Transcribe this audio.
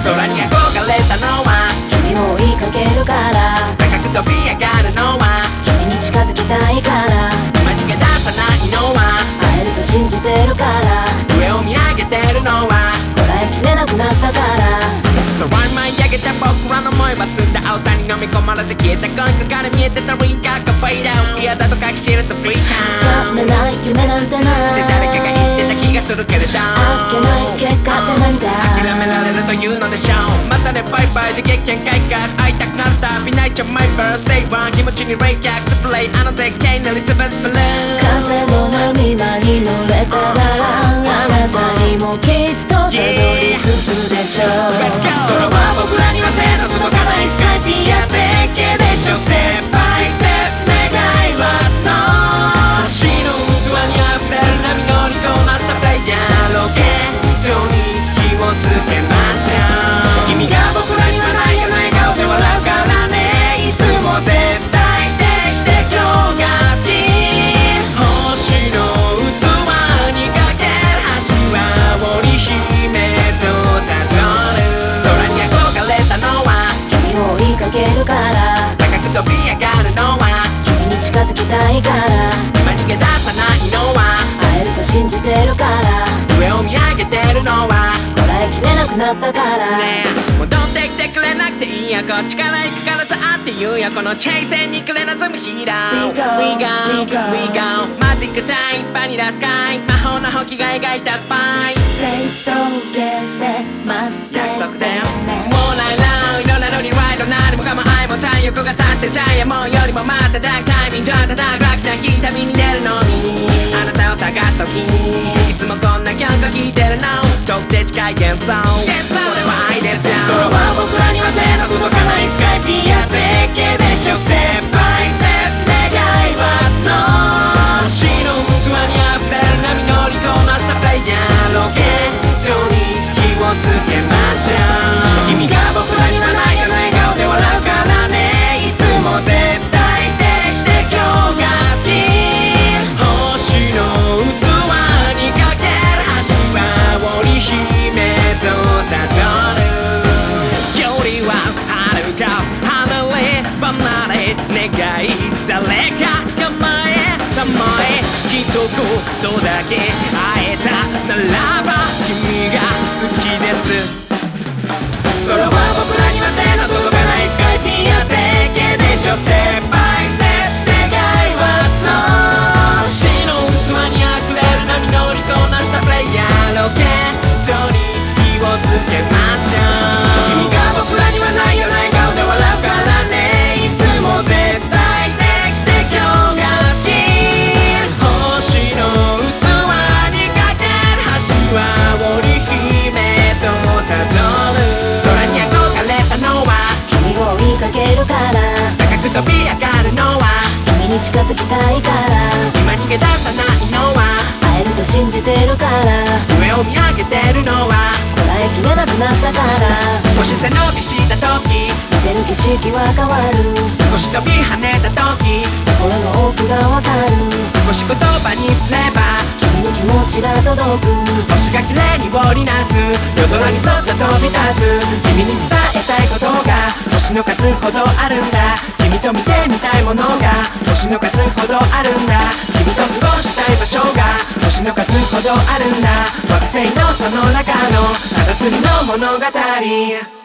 空に憧れたのは君を追いかけるから、 高く飛び上がるのは君に近づきたいから、 今逃げ出さないのは会えると信じてるから、 上を見上げてるのはこらえきれなくなったから。 空に舞い上げた僕らの思いは澄んだ青さに飲み込まれて消えた声から見えてたリンカーがフェイダウン、嫌だと書き記すフリータ覚めない夢なんてないって誰かが言ってた気がするけれど、 あっけない結果ってなんだ。 諦められるというのでしょう。またねバイバイで激変改革、会いたくなるたび泣いちゃうマイバースデーワン、気持ちに冷却スプレー、あの絶景のリズベスブルー。 風の波間に乗れたなら、あなたにもきっとたどり着くでしょう。 空は僕らには手の届かないスカイピア絶景でしょ。ステップバイステップ願いはスノー、星の器に溢れる波乗りこなしたプレイヤー、ロケットに火をつけましょう。君が僕らにはないような笑顔で笑うからね、いつも絶対的で今日が好き。星の器にかける橋は織姫とたどる。空に憧れたのは君を追いかけるから、 高く飛び上がるのは君に近づきたいから、 今逃げ出さないのは会えると信じてるから、 上を見上げてるのはこらえきれなくなったから。 ねえ戻ってきてくれなくていいや、こっちから行くからさって言うよ、このチェイセンにくれなずむヒーロー。 We go, We go, we go. We go マジックタイムバニラスカイ、魔法のホキが描いたスパイス清掃で待って約束だよ。 ね。 もうないな、いろんなのにワイドなるもかも愛も太陽がさしてジャイアモンよりもまたダークタイミングはただラッキーな日旅に出るのに、あなたを探すときにいつもこんな曲を聴いてるの、遠くて近い幻想、これは愛ですよ。空は僕らには手の届かないスカイピア絶景でしょ。ステップバイステップ願いはスノー、星の器に溢れる波乗りこなしたプレイヤー、ロケットに火をつけましょう。君が僕らにはないような笑顔で笑うからね、いつも絶対的で今日が好き。星の器にかける橋は織姫とたどる。よりは遥か離れ離れ願い、誰かが前たまえ一言だけ会えたならば君が好きです。空は僕らには手の届かないスカイピア絶景でしょ。ステップバイステップ願いはスノー、星の器に溢れる波乗りこなしたプレイヤー、ロケットに火をつけましょう。君が僕らにはないような笑顔で笑うからね、いつも絶対的で今日が好き。星の器にかける橋は織姫とたどる。空に憧れたのは君を追いかけるから、 高く飛び上がるのは君に近づきたいから、 今逃げ出さないのは会えると信じてるから、 上を見上げてるのはこらえきれなくなったから。 少し背伸びした時見てる景色は変わる、 少し飛び跳ねた時心の奥がわかる、 少し言葉にすれば君の気持ちが届く。 星が綺麗に織りなす夜空にそっと飛び立つ、君に伝えたいことが星の数ほどあるんだ、君と見てみたいものが星の数ほどあるんだ、君と過ごしたい場所が星の数ほどあるんだ、惑星のその中の片隅の物語。